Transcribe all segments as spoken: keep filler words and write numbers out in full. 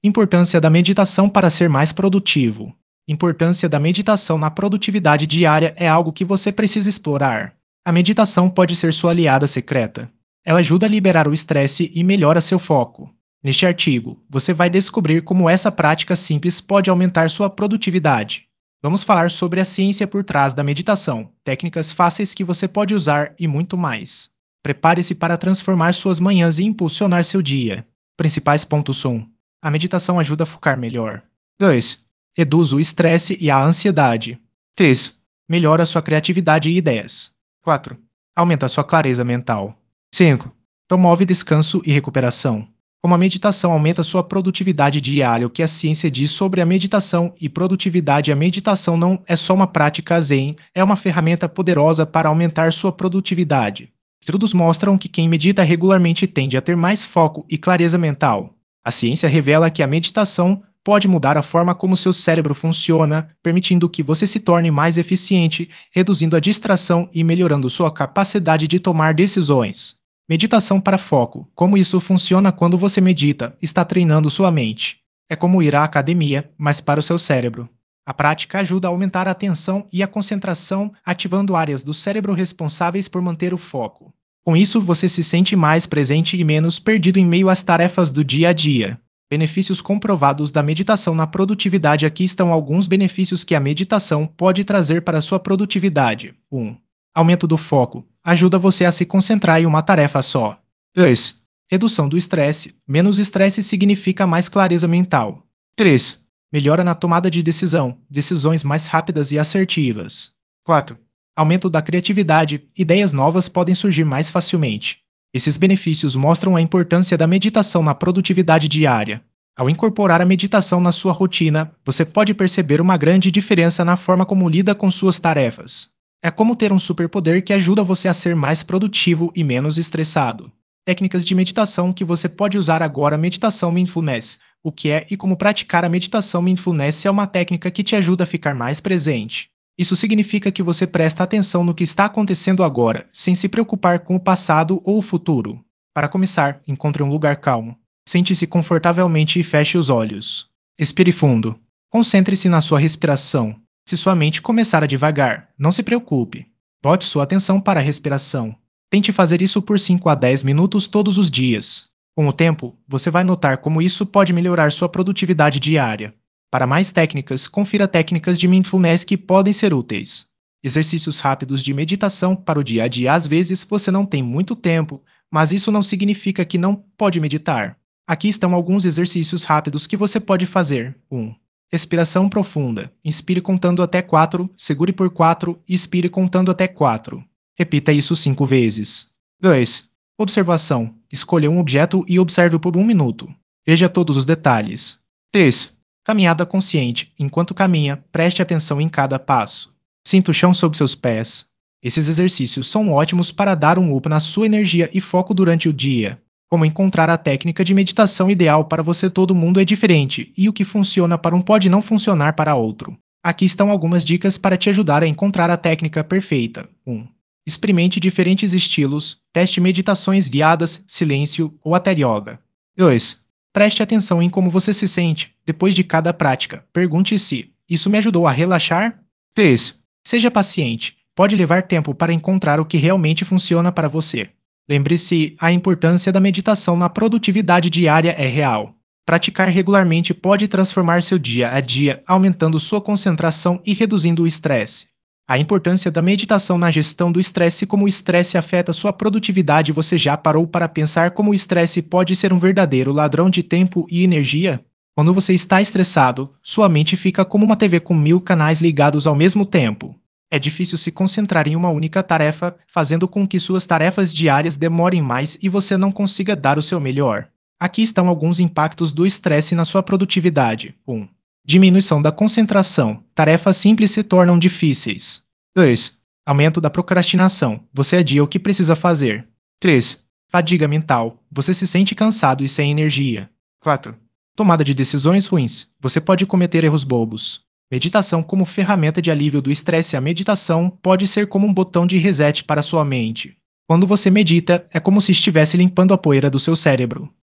Importância da meditação para ser mais produtivo. Importância da meditação na produtividade diária é algo que você precisa explorar. A meditação pode ser sua aliada secreta. Ela ajuda a liberar o estresse e melhora seu foco. Neste artigo, você vai descobrir como essa prática simples pode aumentar sua produtividade. Vamos falar sobre a ciência por trás da meditação, técnicas fáceis que você pode usar e muito mais. Prepare-se para transformar suas manhãs e impulsionar seu dia. Principais pontos um. A meditação ajuda a focar melhor. dois. Reduz o estresse e a ansiedade. três. Melhora sua criatividade e ideias. quatro. Aumenta sua clareza mental. cinco. Promove descanso e recuperação. Como a meditação aumenta sua produtividade diária, o que a ciência diz sobre a meditação e produtividade. A meditação não é só uma prática zen, é uma ferramenta poderosa para aumentar sua produtividade. Estudos mostram que quem medita regularmente tende a ter mais foco e clareza mental. A ciência revela que a meditação pode mudar a forma como seu cérebro funciona, permitindo que você se torne mais eficiente, reduzindo a distração e melhorando sua capacidade de tomar decisões. Meditação para foco. Como isso funciona quando você medita? Está treinando sua mente. É como ir à academia, mas para o seu cérebro. A prática ajuda a aumentar a atenção e a concentração, ativando áreas do cérebro responsáveis por manter o foco. Com isso, você se sente mais presente e menos perdido em meio às tarefas do dia a dia. Benefícios comprovados da meditação na produtividade. Aqui estão alguns benefícios que a meditação pode trazer para a sua produtividade. um. Aumento do foco. Ajuda você a se concentrar em uma tarefa só. dois. Redução do estresse. Menos estresse significa mais clareza mental. três. Melhora na tomada de decisão. Decisões mais rápidas e assertivas. quatro. Aumento da criatividade. Ideias novas podem surgir mais facilmente. Esses benefícios mostram a importância da meditação na produtividade diária. Ao incorporar a meditação na sua rotina, você pode perceber uma grande diferença na forma como lida com suas tarefas. É como ter um superpoder que ajuda você a ser mais produtivo e menos estressado. Técnicas de meditação que você pode usar agora. Meditação Mindfulness. O que é e como praticar a meditação Mindfulness é uma técnica que te ajuda a ficar mais presente. Isso significa que você presta atenção no que está acontecendo agora, sem se preocupar com o passado ou o futuro. Para começar, encontre um lugar calmo. Sente-se confortavelmente e feche os olhos. Expire fundo. Concentre-se na sua respiração. Se sua mente começar a devagar, não se preocupe. Volte sua atenção para a respiração. Tente fazer isso por cinco a dez minutos todos os dias. Com o tempo, você vai notar como isso pode melhorar sua produtividade diária. Para mais técnicas, confira técnicas de mindfulness que podem ser úteis. Exercícios rápidos de meditação para o dia a dia. Às vezes você não tem muito tempo, mas isso não significa que não pode meditar. Aqui estão alguns exercícios rápidos que você pode fazer. um. Respiração profunda. Inspire contando até quatro, segure por quatro e expire contando até quatro. Repita isso cinco vezes. dois. Observação. Escolha um objeto e observe por um minuto. Veja todos os detalhes. três. Caminhada consciente. Enquanto caminha, preste atenção em cada passo. Sinta o chão sob seus pés. Esses exercícios são ótimos para dar um up na sua energia e foco durante o dia. Como encontrar a técnica de meditação ideal para você? Todo mundo é diferente, e o que funciona para um pode não funcionar para outro. Aqui estão algumas dicas para te ajudar a encontrar a técnica perfeita. um. Experimente diferentes estilos, teste meditações guiadas, silêncio ou até yoga. dois. Preste atenção em como você se sente depois de cada prática. Pergunte-se: isso me ajudou a relaxar? três. Seja paciente. Pode levar tempo para encontrar o que realmente funciona para você. Lembre-se, a importância da meditação na produtividade diária é real. Praticar regularmente pode transformar seu dia a dia, aumentando sua concentração e reduzindo o estresse. A importância da meditação na gestão do estresse. Como o estresse afeta sua produtividade? Você já parou para pensar como o estresse pode ser um verdadeiro ladrão de tempo e energia? Quando você está estressado, sua mente fica como uma T V com mil canais ligados ao mesmo tempo. É difícil se concentrar em uma única tarefa, fazendo com que suas tarefas diárias demorem mais e você não consiga dar o seu melhor. Aqui estão alguns impactos do estresse na sua produtividade. um. Diminuição da concentração. Tarefas simples se tornam difíceis. dois. Aumento da procrastinação. Você adia o que precisa fazer. três. Fadiga mental. Você se sente cansado e sem energia. quatro. Tomada de decisões ruins. Você pode cometer erros bobos. Meditação como ferramenta de alívio do estresse. A meditação pode ser como um botão de reset para sua mente. Quando você medita, é como se estivesse limpando a poeira do seu cérebro.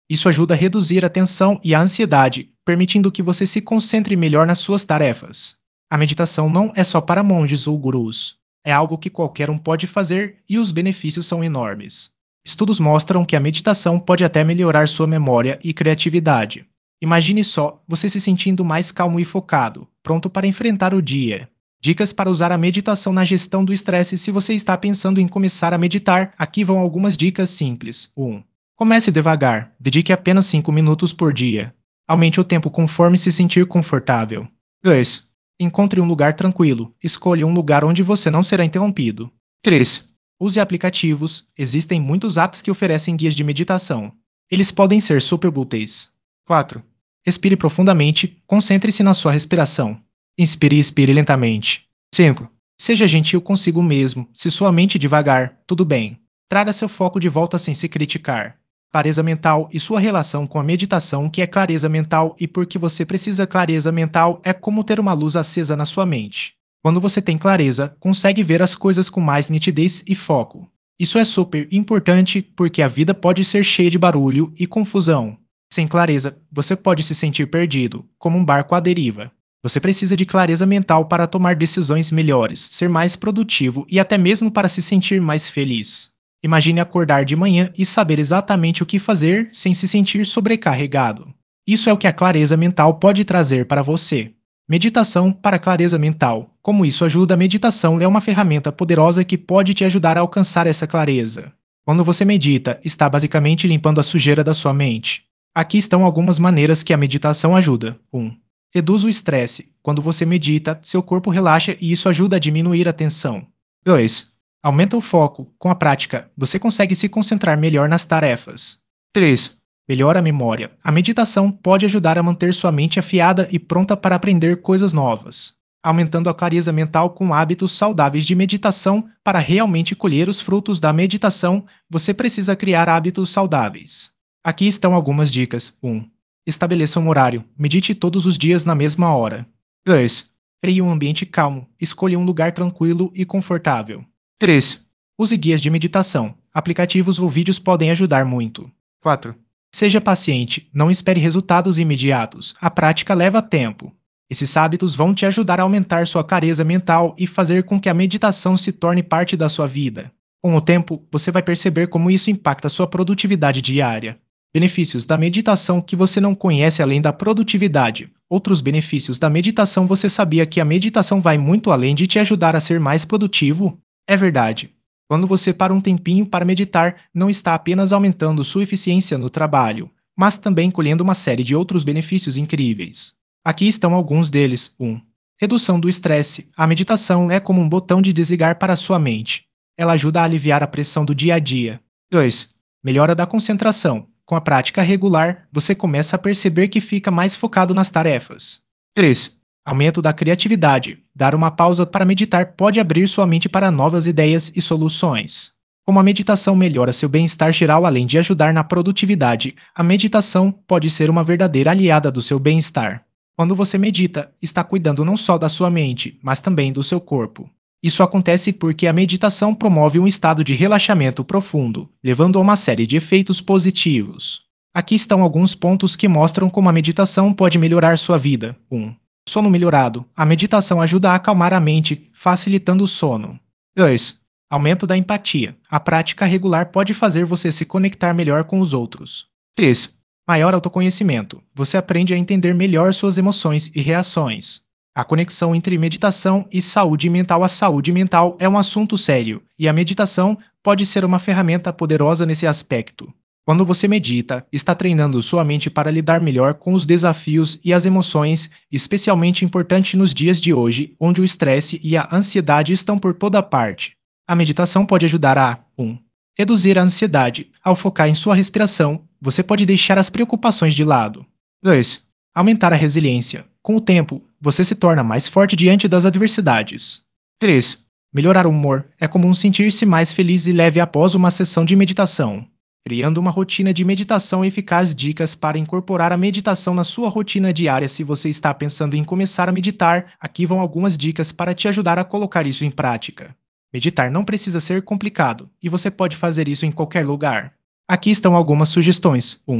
Isso ajuda a reduzir a tensão e a ansiedade, permitindo que você se concentre melhor nas suas tarefas. A meditação não é só para monges ou gurus. É algo que qualquer um pode fazer e os benefícios são enormes. Estudos mostram que a meditação pode até melhorar sua memória e criatividade. Imagine só você se sentindo mais calmo e focado, pronto para enfrentar o dia. Dicas para usar a meditação na gestão do estresse. Se você está pensando em começar a meditar, aqui vão algumas dicas simples. um. Comece devagar, dedique apenas cinco minutos por dia. Aumente o tempo conforme se sentir confortável. dois. Encontre um lugar tranquilo, escolha um lugar onde você não será interrompido. três. Use aplicativos, existem muitos apps que oferecem guias de meditação. Eles podem ser super úteis. quatro. Respire profundamente, concentre-se na sua respiração. Inspire e expire lentamente. cinco. Seja gentil consigo mesmo, se sua mente devagar, tudo bem. Traga seu foco de volta sem se criticar. Clareza mental e sua relação com a meditação. O que é clareza mental e por que você precisa clareza mental é como ter uma luz acesa na sua mente. Quando você tem clareza, consegue ver as coisas com mais nitidez e foco. Isso é super importante porque a vida pode ser cheia de barulho e confusão. Sem clareza, você pode se sentir perdido, como um barco à deriva. Você precisa de clareza mental para tomar decisões melhores, ser mais produtivo e até mesmo para se sentir mais feliz. Imagine acordar de manhã e saber exatamente o que fazer sem se sentir sobrecarregado. Isso é o que a clareza mental pode trazer para você. Meditação para clareza mental. Como isso ajuda? A meditação é uma ferramenta poderosa que pode te ajudar a alcançar essa clareza. Quando você medita, está basicamente limpando a sujeira da sua mente. Aqui estão algumas maneiras que a meditação ajuda. um. Reduz o estresse. Quando você medita, seu corpo relaxa e isso ajuda a diminuir a tensão. dois. Aumenta o foco. Com a prática, você consegue se concentrar melhor nas tarefas. três. Melhora a memória. A meditação pode ajudar a manter sua mente afiada e pronta para aprender coisas novas, aumentando a clareza mental com hábitos saudáveis de meditação. Para realmente colher os frutos da meditação, você precisa criar hábitos saudáveis. Aqui estão algumas dicas. um. Estabeleça um horário. Medite todos os dias na mesma hora. dois. Crie um ambiente calmo. Escolha um lugar tranquilo e confortável. três. Use guias de meditação. Aplicativos ou vídeos podem ajudar muito. quatro. Seja paciente, não espere resultados imediatos. A prática leva tempo. Esses hábitos vão te ajudar a aumentar sua clareza mental e fazer com que a meditação se torne parte da sua vida. Com o tempo, você vai perceber como isso impacta sua produtividade diária. Benefícios da meditação que você não conhece além da produtividade. Outros benefícios da meditação. Você sabia que a meditação vai muito além de te ajudar a ser mais produtivo? É verdade. Quando você para um tempinho para meditar, não está apenas aumentando sua eficiência no trabalho, mas também colhendo uma série de outros benefícios incríveis. Aqui estão alguns deles. um. Redução do estresse. A meditação é como um botão de desligar para a sua mente. Ela ajuda a aliviar a pressão do dia a dia. dois. Melhora da concentração. Com a prática regular, você começa a perceber que fica mais focado nas tarefas. três. Aumento da criatividade. Dar uma pausa para meditar pode abrir sua mente para novas ideias e soluções. Como a meditação melhora seu bem-estar geral além de ajudar na produtividade, a meditação pode ser uma verdadeira aliada do seu bem-estar. Quando você medita, está cuidando não só da sua mente, mas também do seu corpo. Isso acontece porque a meditação promove um estado de relaxamento profundo, levando a uma série de efeitos positivos. Aqui estão alguns pontos que mostram como a meditação pode melhorar sua vida. um. Sono melhorado. A meditação ajuda a acalmar a mente, facilitando o sono. dois. Aumento da empatia. A prática regular pode fazer você se conectar melhor com os outros. três. Maior autoconhecimento. Você aprende a entender melhor suas emoções e reações. A conexão entre meditação e saúde mental. A saúde mental é um assunto sério, e a meditação pode ser uma ferramenta poderosa nesse aspecto. Quando você medita, está treinando sua mente para lidar melhor com os desafios e as emoções, especialmente importante nos dias de hoje, onde o estresse e a ansiedade estão por toda parte. A meditação pode ajudar a um. Reduzir a ansiedade. Ao focar em sua respiração, você pode deixar as preocupações de lado. dois. Aumentar a resiliência. Com o tempo, você se torna mais forte diante das adversidades. três. Melhorar o humor. É comum sentir-se mais feliz e leve após uma sessão de meditação. Criando uma rotina de meditação eficaz. Dicas para incorporar a meditação na sua rotina diária. Se você está pensando em começar a meditar, aqui vão algumas dicas para te ajudar a colocar isso em prática. Meditar não precisa ser complicado, e você pode fazer isso em qualquer lugar. Aqui estão algumas sugestões. um.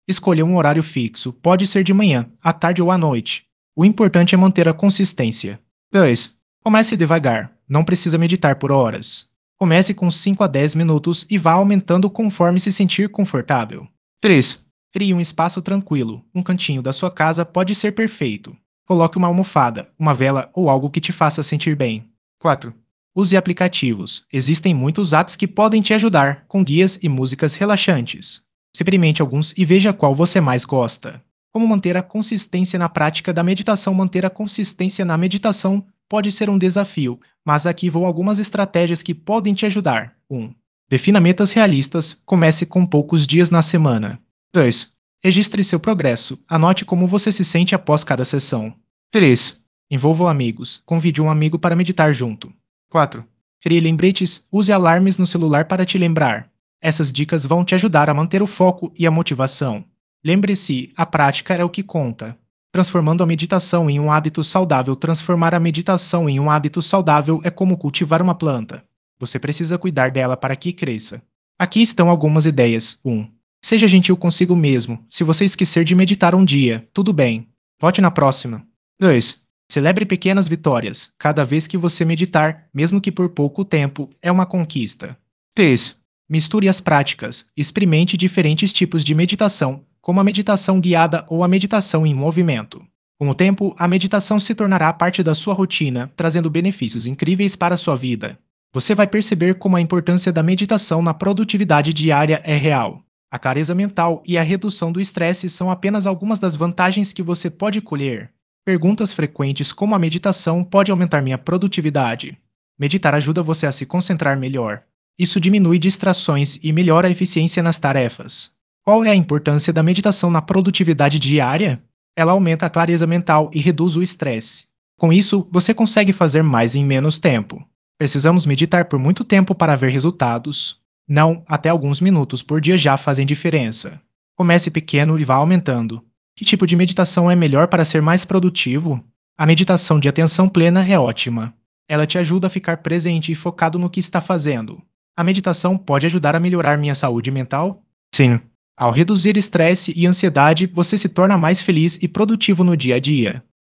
Escolha um horário fixo, pode ser de manhã, à tarde ou à noite. O importante é manter a consistência. dois. Comece devagar, não precisa meditar por horas. Comece com cinco a dez minutos e vá aumentando conforme se sentir confortável. três. Crie um espaço tranquilo, um cantinho da sua casa pode ser perfeito. Coloque uma almofada, uma vela ou algo que te faça sentir bem. quatro. Use aplicativos. Existem muitos apps que podem te ajudar, com guias e músicas relaxantes. Experimente alguns e veja qual você mais gosta. Como manter a consistência na prática da meditação? Manter a consistência na meditação pode ser um desafio, mas aqui vão algumas estratégias que podem te ajudar. um. Defina metas realistas, comece com poucos dias na semana. dois. Registre seu progresso, anote como você se sente após cada sessão. três. Envolva amigos, convide um amigo para meditar junto. quatro. Crie lembretes, use alarmes no celular para te lembrar. Essas dicas vão te ajudar a manter o foco e a motivação. Lembre-se, a prática é o que conta. Transformando a meditação em um hábito saudável. Transformar a meditação em um hábito saudável é como cultivar uma planta. Você precisa cuidar dela para que cresça. Aqui estão algumas ideias. um. Seja gentil consigo mesmo. Se você esquecer de meditar um dia, tudo bem. Volte na próxima. dois. Celebre pequenas vitórias. Cada vez que você meditar, mesmo que por pouco tempo, é uma conquista. três. Misture as práticas. Experimente diferentes tipos de meditação, como a meditação guiada ou a meditação em movimento. Com o tempo, a meditação se tornará parte da sua rotina, trazendo benefícios incríveis para a sua vida. Você vai perceber como a importância da meditação na produtividade diária é real. A clareza mental e a redução do estresse são apenas algumas das vantagens que você pode colher. Perguntas frequentes como a meditação pode aumentar minha produtividade. Meditar ajuda você a se concentrar melhor. Isso diminui distrações e melhora a eficiência nas tarefas. Qual é a importância da meditação na produtividade diária? Ela aumenta a clareza mental e reduz o estresse. Com isso, você consegue fazer mais em menos tempo. Precisamos meditar por muito tempo para ver resultados? Não, até alguns minutos por dia já fazem diferença. Comece pequeno e vá aumentando. Que tipo de meditação é melhor para ser mais produtivo? A meditação de atenção plena é ótima. Ela te ajuda a ficar presente e focado no que está fazendo. A meditação pode ajudar a melhorar minha saúde mental? Sim. Ao reduzir estresse e ansiedade, você se torna mais feliz e produtivo no dia a dia.